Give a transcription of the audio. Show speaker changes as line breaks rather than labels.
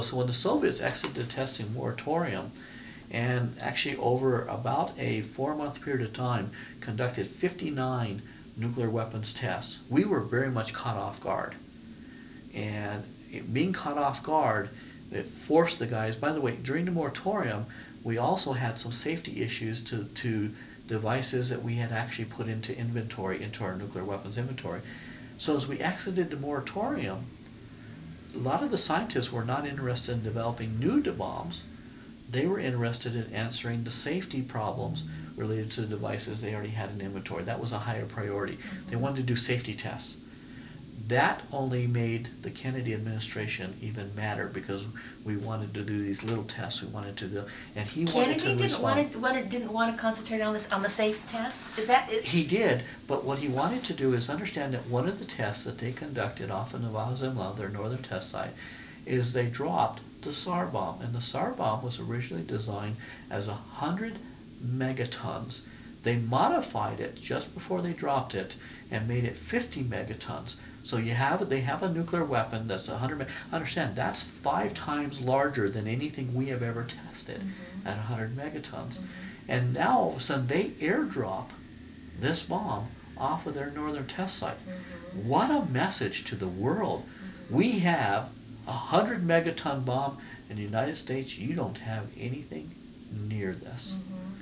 So when the Soviets exited the testing moratorium, and actually over about a 4-month period of time conducted 59 nuclear weapons tests, we were very much caught off guard. And being caught off guard, it forced the guys. By the way, during the moratorium, we also had some safety issues to devices that we had actually put into inventory, into our nuclear weapons inventory. So as we exited the moratorium, a lot of the scientists were not interested in developing new bombs. They were interested in answering the safety problems related to the devices they already had in inventory. That was a higher priority. They wanted to do safety tests. That only made the Kennedy administration even madder because we wanted to do these little tests. We wanted to do, and he wanted to respond.
Didn't want to concentrate on this, on the safe tests. Is that it?
He did, but what he wanted to do is understand that one of the tests that they conducted off of Novaya Zemlya, their northern test site, is they dropped the Tsar bomb, and the Tsar bomb was originally designed as 100 megatons. They modified it just before they dropped it and made it 50 megatons. So they have a nuclear weapon that's 100. Understand, that's 5 times larger than anything we have ever tested at 100 megatons. And now all of a sudden they airdrop this bomb off of their northern test site. What a message to the world. We have a 100 megaton bomb in the United States. You don't have anything near this.